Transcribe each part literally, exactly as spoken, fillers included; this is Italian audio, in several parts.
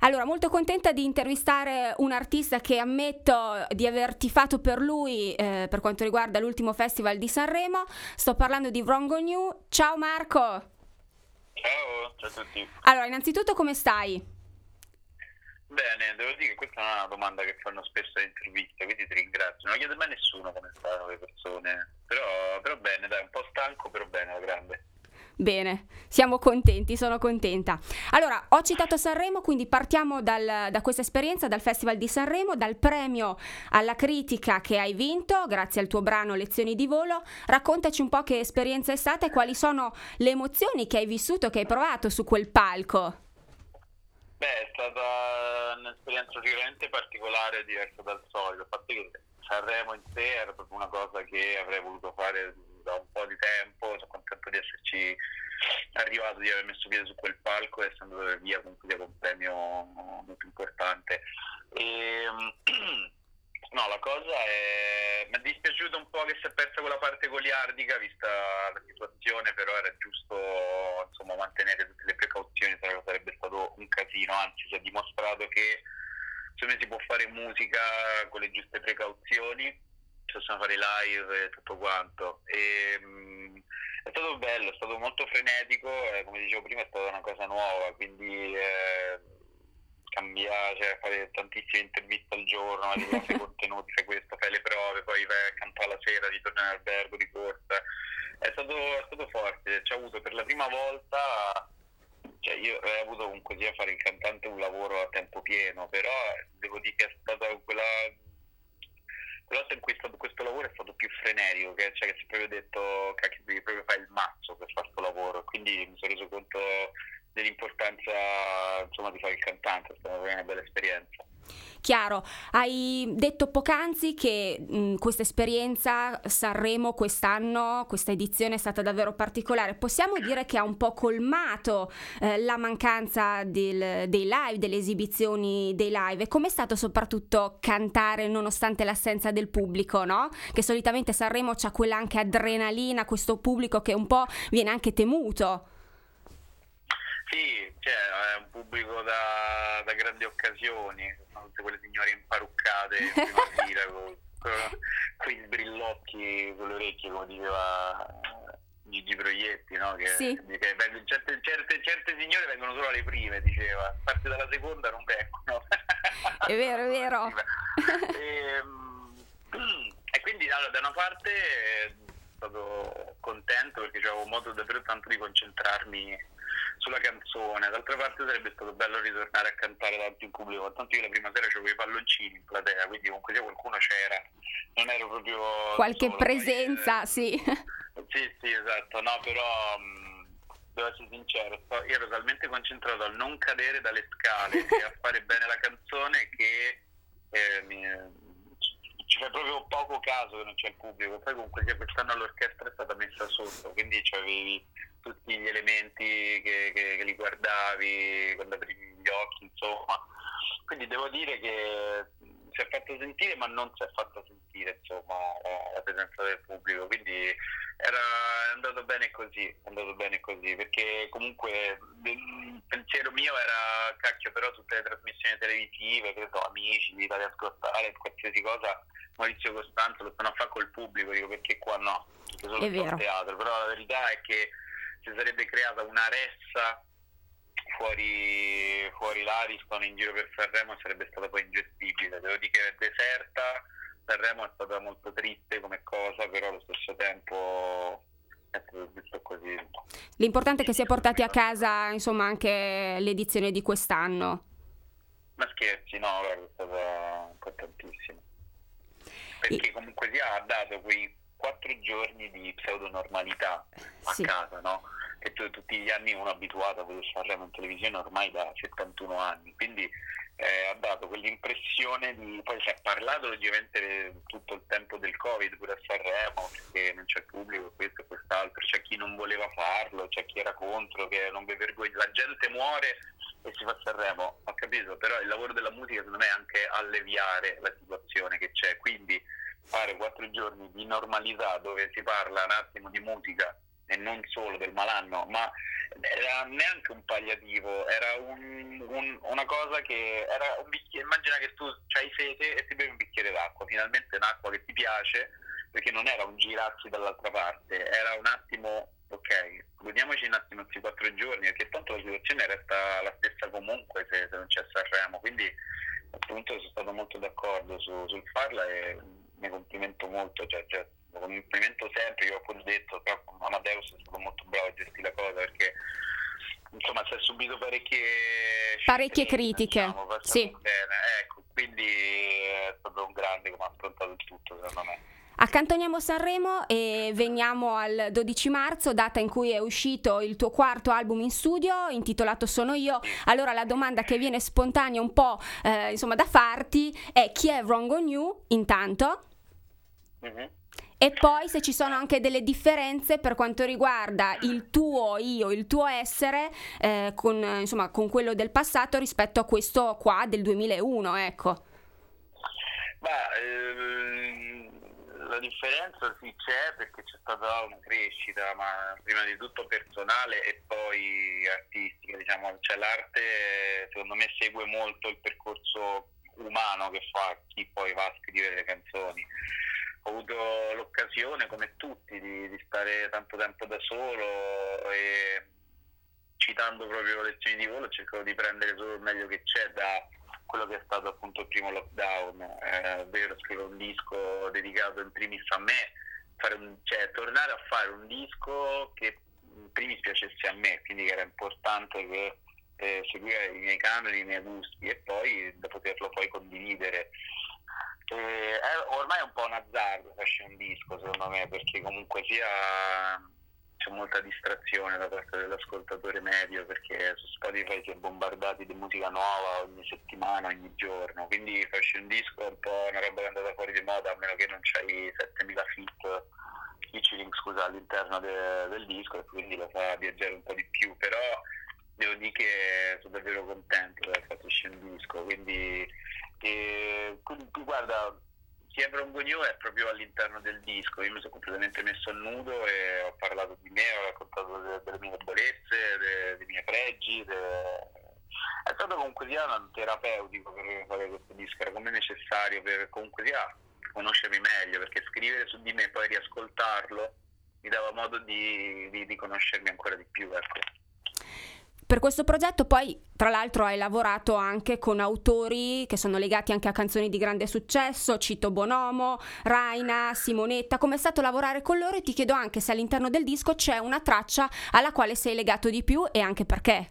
Allora, molto contenta di intervistare un artista che ammetto di aver tifato per lui eh, per quanto riguarda l'ultimo festival di Sanremo. Sto parlando di Wrong on You. Ciao Marco! Ciao, ciao a tutti. Allora, innanzitutto come stai? Bene, devo dire che questa non è una domanda che fanno spesso in interviste, quindi ti ringrazio. Non chiede mai nessuno come stanno le persone, però, però bene, dai, un po' stanco, però bene, alla grande. Bene, siamo contenti, sono contenta. Allora, ho citato Sanremo, quindi partiamo dal, da questa esperienza, dal Festival di Sanremo, dal premio alla critica che hai vinto, grazie al tuo brano Lezioni di volo. Raccontaci un po' che esperienza è stata e quali sono le emozioni che hai vissuto, che hai provato su quel palco. Beh, è stata un'esperienza sicuramente particolare e diversa dal solito. A parte che Sanremo in sé era proprio una cosa che avrei voluto fare da un po' di tempo, sono contento di esserci arrivato, di aver messo piede su quel palco e essendo andato via comunque con un premio molto importante. E, no, la cosa è... mi è dispiaciuto un po' che si è persa quella parte goliardica vista la situazione, però era giusto insomma mantenere tutte le precauzioni, se no sarebbe stato un casino, anzi si è dimostrato che secondo me si può fare musica con le giuste precauzioni, si possono fare live e tutto quanto. E, mh, è stato bello, è stato molto frenetico, eh, come dicevo prima è stata una cosa nuova, quindi eh, cambia, cioè fare tantissime interviste al giorno, fai contenuti, fai questo, fai le prove, poi vai a cantare la sera, ritorni in albergo di corsa. È stato, è stato forte, ci ho avuto per la prima volta, cioè io ho avuto comunque sia fare il cantante un lavoro a tempo pieno, però devo dire che è stata quella quella volta in cui è stato, questo lavoro è stato più frenetico, che, cioè che si è proprio detto cacchio, devi proprio fare il mazzo per fare questo lavoro, quindi mi sono reso conto dell'importanza insomma di fare il cantante, è stata una bella esperienza. Chiaro, hai detto poc'anzi che mh, questa esperienza Sanremo quest'anno, questa edizione è stata davvero particolare. Possiamo dire che ha un po' colmato eh, la mancanza del, dei live, delle esibizioni dei live, e com'è stato soprattutto cantare nonostante l'assenza del pubblico, no? Che solitamente Sanremo c'ha quella anche adrenalina, questo pubblico che un po' viene anche temuto. Sì, cioè è un pubblico da, da grandi occasioni, sono tutte quelle signore imparuccate in prima fila con, con quei brillocchi con le orecchie, come diceva Gigi Proietti, no? Che, Sì. che vengono, certe, certe, certe signore vengono solo alle prime, diceva, a parte dalla seconda non vengono. È vero, è vero. E, e quindi allora, da una parte sono stato contento perché avevo modo davvero tanto di concentrarmi sulla canzone, d'altra parte sarebbe stato bello ritornare a cantare davanti in pubblico, tanto io la prima sera c'avevo i palloncini in platea, quindi comunque sia qualcuno c'era, non ero proprio qualche solo, presenza, poi, eh, sì. sì, sì, esatto, no, però mh, devo essere sincero, sto, io ero talmente concentrato al non cadere dalle scale e a fare bene la canzone che eh, mi, ci fai proprio poco caso che non c'è il pubblico. Poi comunque sia quest'anno l'orchestra è stata messa sotto, quindi avevi tutti gli elementi che, che, che li guardavi quando aprivi gli occhi, insomma. Quindi devo dire che si è fatto sentire, ma non si è fatta sentire, insomma, la presenza del pubblico. Quindi era è andato bene così, è andato bene così, perché comunque il pensiero mio era cacchio, però tutte le trasmissioni televisive, che so, Amici, Italia Got Talent, qualsiasi cosa, Maurizio Costanzo lo stanno a fare col pubblico, dico perché qua no, perché solo il teatro, però la verità è che si sarebbe creata una ressa fuori fuori l'Ariston in giro per Sanremo, sarebbe stata poi ingestibile. Devo dire che è deserta, Sanremo è stata molto triste come cosa, però allo stesso tempo è stato giusto così. L'importante è che si è portati a casa insomma anche l'edizione di quest'anno. Ma scherzi, no, guarda, è stata importantissimo, perché comunque sia ha dato quei quattro giorni di pseudonormalità a sì. casa, no? E tu, tutti gli anni uno abituato a vedere Sanremo in televisione ormai da settantuno anni, quindi eh, ha dato quell'impressione di, poi si è parlato logicamente tutto il tempo del Covid pure a Sanremo, perché non c'è pubblico, questo e quest'altro, c'è chi non voleva farlo, c'è chi era contro, che non vi vergogna, la gente muore e si fa Sanremo, ho capito, però il lavoro della musica secondo me è anche alleviare la situazione che c'è, quindi fare quattro giorni di normalità dove si parla un attimo di musica e non solo del malanno, ma era neanche un palliativo, era un, un, una cosa che era un bicchiere, immagina che tu c'hai sete e ti bevi un bicchiere d'acqua, finalmente un'acqua che ti piace, perché non era un girarsi dall'altra parte, era un attimo, ok, godiamoci un attimo questi quattro giorni, perché tanto la situazione resta la stessa comunque se, se non c'è Sanremo, quindi a questo punto sono stato molto d'accordo su, sul farla e mi complimento molto, cioè, cioè lo complimento sempre, io ho pure detto, però Amadeus è stato molto bravo a gestire la cosa, perché insomma si è subito parecchie parecchie critiche, diciamo, sì. Bene, ecco, quindi è stato un grande come ha affrontato il tutto, secondo me. Accantoniamo Sanremo e veniamo al dodici marzo, data in cui è uscito il tuo quarto album in studio, intitolato Sono io. Allora la domanda che viene spontanea un po' eh, insomma da farti è: chi è Wrong on You intanto? Mm-hmm. E poi se ci sono anche delle differenze per quanto riguarda il tuo io, il tuo essere eh, con, insomma, con quello del passato rispetto a questo qua del duemilauno, ecco. Beh, ehm, la differenza sì c'è, perché c'è stata una crescita, ma prima di tutto personale e poi artistica, diciamo, cioè l'arte secondo me segue molto il percorso umano che fa chi poi va a scrivere le canzoni. Ho avuto l'occasione, come tutti, di, di stare tanto tempo da solo e, citando proprio lezioni di volo, cerco di prendere solo il meglio che c'è da quello che è stato appunto il primo lockdown, è eh, vero, scrivere un disco dedicato in primis a me, fare un, cioè tornare a fare un disco che in primis piacesse a me, quindi era importante che eh, seguire i miei canoni, i miei gusti e poi da poterlo poi condividere. E, eh, ormai è un po' un azzardo farci un disco, secondo me, perché comunque sia c'è molta distrazione da parte dell'ascoltatore medio, perché su Spotify si è bombardati di musica nuova ogni settimana, ogni giorno, quindi farci un disco è un po' una roba che è andata fuori di moda, a meno che non c'hai settemila feat featuring, scusa, all'interno de, del disco, e quindi lo fa viaggiare un po' di più, però devo dire che sono davvero contento di aver fatto uscire un disco, quindi, e, quindi guarda, chi è Wrong on You è proprio all'interno del disco. Io mi sono completamente messo a nudo e ho parlato di me, ho raccontato delle, delle mie debolezze, dei, dei miei pregi. De... È stato comunque sia un terapeutico per fare questo disco, era come necessario per comunque sia conoscermi meglio, perché scrivere su di me e poi riascoltarlo mi dava modo di, di, di conoscermi ancora di più, ecco. Per questo progetto poi, tra l'altro, hai lavorato anche con autori che sono legati anche a canzoni di grande successo, cito Bonomo, Raina, Simonetta. Com'è stato lavorare con loro? E ti chiedo anche se all'interno del disco c'è una traccia alla quale sei legato di più e anche perché.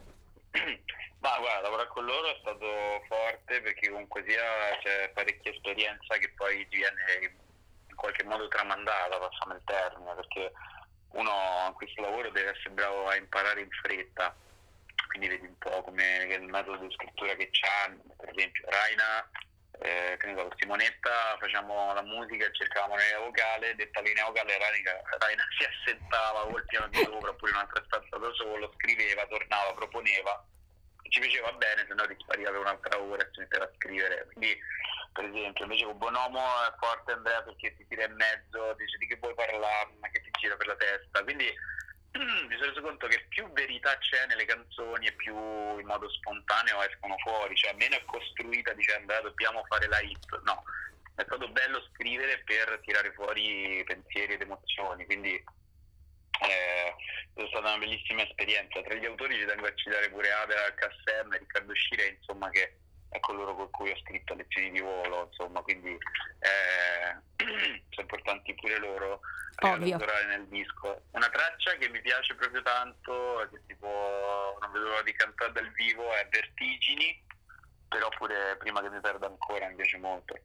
Ma guarda, lavorare con loro è stato forte, perché comunque sia c'è parecchia esperienza che poi ti viene in qualche modo tramandata, passiamo il termine, perché uno in questo lavoro deve essere bravo a imparare in fretta, quindi vedi un po' come il metodo di scrittura che c'ha, per esempio Raina, eh, che ne so, Simonetta, facciamo la musica e cercavamo una linea vocale, detta linea vocale Raina, Raina si assentava col piano di sopra oppure in un'altra stanza da solo, scriveva, tornava, proponeva, ci piaceva bene, se no rispariva per un'altra ora e si metteva a scrivere. Quindi per esempio invece con Bonomo è forte Andrea, perché ti tira in mezzo, dice di che vuoi parlare, ma che ti gira per la testa, quindi mi sono reso conto che più verità c'è nelle canzoni e più in modo spontaneo escono fuori, cioè meno è costruita dicendo eh, dobbiamo fare la hit, no, è stato bello scrivere per tirare fuori pensieri ed emozioni, quindi Eh, è stata una bellissima esperienza. Tra gli autori ci tengo a citare pure Adela Cassem e Riccardo Scire, insomma, che è coloro con cui ho scritto lezioni di volo, insomma, quindi eh, sono importanti pure loro a lavorare nel disco. Una traccia che mi piace proprio tanto, che tipo non vedo l'ora di cantare dal vivo, è Vertigini, però pure Prima che mi perda ancora mi piace molto.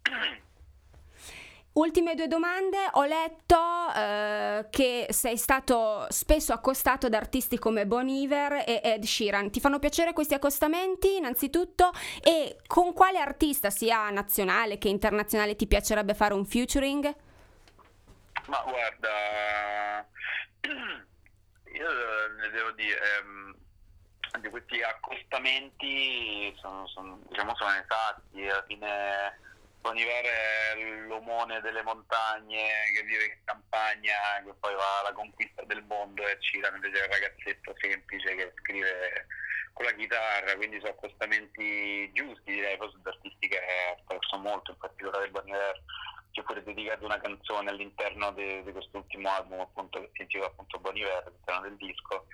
Ultime due domande. Ho letto eh, che sei stato spesso accostato da artisti come Bon Iver e Ed Sheeran. Ti fanno piacere questi accostamenti, innanzitutto? E con quale artista, sia nazionale che internazionale, ti piacerebbe fare un featuring? Ma guarda, io ne devo dire, ehm, di questi accostamenti sono, sono, diciamo, sono esatti, alla fine Bon Iver è l'omone delle montagne che vive in campagna, che poi va alla conquista del mondo, e Ciran invece è il ragazzetto semplice che scrive con la chitarra, quindi sono accostamenti giusti, direi. Poi sugli artisti che apprezzo molto, in particolare Bon Iver, ci ho pure dedicato una canzone all'interno di quest'ultimo album, appunto, che si intitola appunto Bon Iver, all'interno del disco.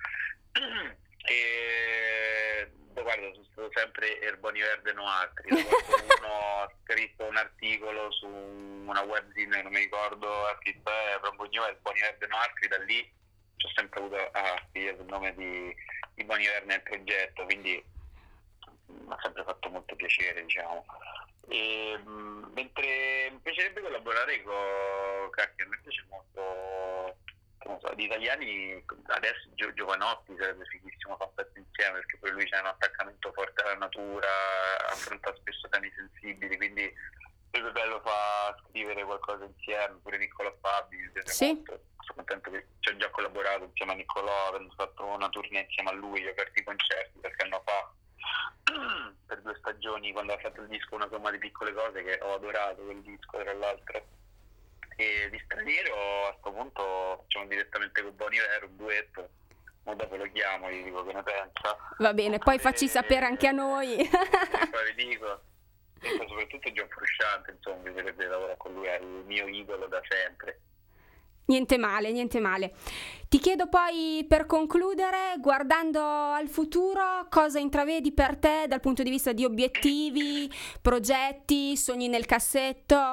E guarda, sono stato sempre il Bon Iver de no altri. Uno ha scritto un articolo su una webzine, non mi ricordo a che è, però Bon Iver, Bon Iver de no altri, da lì ci ho sempre avuto a scrivere il nome di, di Bon Iver nel progetto, quindi mi ha sempre fatto molto piacere, diciamo. E, mh, mentre mi piacerebbe collaborare con Cacchio, a me piace molto, non so, di italiani adesso Gio, Giovanotti sarebbe fighissimo fare un pezzo insieme, perché poi lui c'ha un attaccamento forte alla natura, affronta spesso temi sensibili, quindi sarebbe bello fa scrivere qualcosa insieme. Pure Niccolò Fabi mi piace sì. molto, sono contento che ci ho già collaborato insieme a Niccolò, avendo fatto una tournée insieme a lui, ho aperto i concerti qualche anno fa per due stagioni, quando ha fatto il disco Una somma di piccole cose, che ho adorato quel disco tra l'altro. E di straniero a sto punto facciamo direttamente con Bon Iver un duetto, ma dopo lo chiamo, gli dico che ne pensa. Va bene, poi e... facci sapere anche a noi. E poi vi dico, e poi soprattutto John Frusciante, insomma, mi piacerebbe lavorare con lui, è il mio idolo da sempre. Niente male, niente male. Ti chiedo poi, per concludere, guardando al futuro, cosa intravedi per te dal punto di vista di obiettivi, progetti, sogni nel cassetto?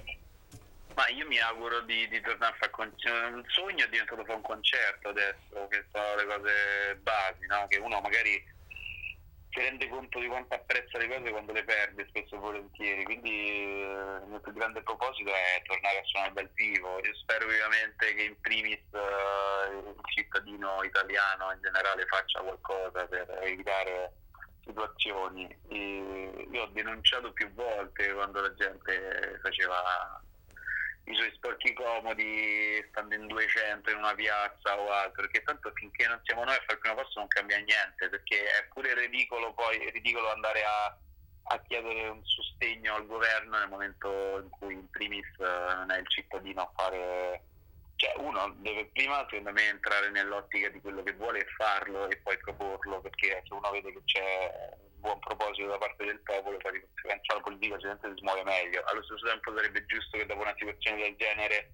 Ma io mi auguro di, di tornare a fare concerto. Un sogno è diventato fare un concerto adesso, che sono le cose basi, no? Che uno magari si rende conto di quanto apprezza le cose quando le perde, spesso e volentieri. Quindi eh, il mio più grande proposito è tornare a suonare dal vivo. Io spero vivamente che in primis eh, il cittadino italiano in generale faccia qualcosa per evitare situazioni. E io ho denunciato più volte quando la gente faceva i suoi sporchi comodi stando in duecento in una piazza o altro, perché tanto finché non siamo noi a fare il primo passo non cambia niente, perché è pure ridicolo poi è ridicolo andare a, a chiedere un sostegno al governo nel momento in cui in primis non è il cittadino a fare. Cioè uno deve prima secondo me entrare nell'ottica di quello che vuole e farlo, e poi proporlo, perché se uno vede che c'è un buon proposito da parte del popolo, poi di conseguenza la politica sicuramente si smuove meglio. Allo stesso tempo sarebbe giusto che dopo una situazione del genere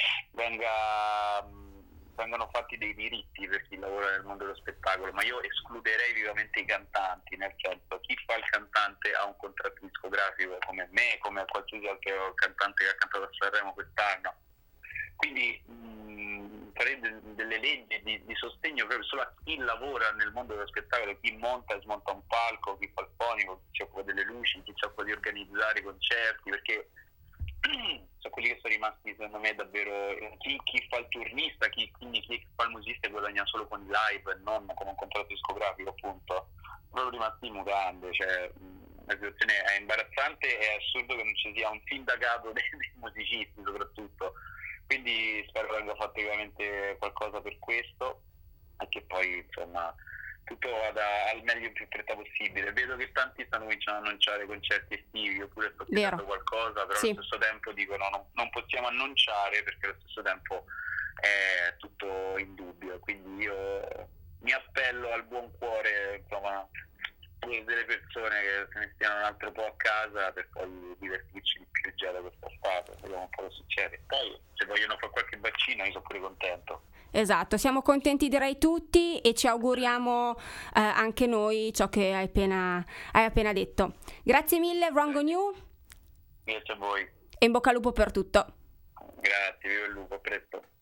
venga, vengano fatti dei diritti per chi lavora nel mondo dello spettacolo, ma io escluderei vivamente i cantanti, nel senso, chi fa il cantante ha un contratto discografico come me, come qualsiasi altro cantante che ha cantato a Sanremo quest'anno. Quindi mh, farei de- delle leggi di, di sostegno proprio solo a chi lavora nel mondo dello spettacolo, chi monta e smonta un palco, chi fa il fonico, chi si occupa delle luci, chi si occupa di organizzare i concerti, perché sono quelli che sono rimasti secondo me davvero, chi, chi fa il turnista, chi, quindi chi fa il musicista guadagna solo con i live e non con un contratto discografico, appunto, sono rimasti in mutande. Cioè, mh, la situazione è imbarazzante, è assurdo che non ci sia un sindacato dei, dei musicisti soprattutto. Quindi spero che venga fatto veramente qualcosa per questo e che poi insomma tutto vada al meglio più fretta possibile. Vedo che tanti stanno cominciando a annunciare concerti estivi, oppure sto chiedendo qualcosa, però sì. Allo stesso tempo dicono no, non possiamo annunciare perché allo stesso tempo è tutto in dubbio. Quindi io mi appello al buon cuore, insomma, delle persone che se ne stiano un altro po' a casa per poi divertirci di più già da questa estate, vediamo un po' cosa succede. Poi se vogliono fare qualche vaccino io sono pure contento. Esatto, siamo contenti direi tutti e ci auguriamo eh, anche noi ciò che hai appena, hai appena detto. Grazie mille Wrong On You. Grazie a voi. E in bocca al lupo per tutto. Grazie, viva il lupo, a presto.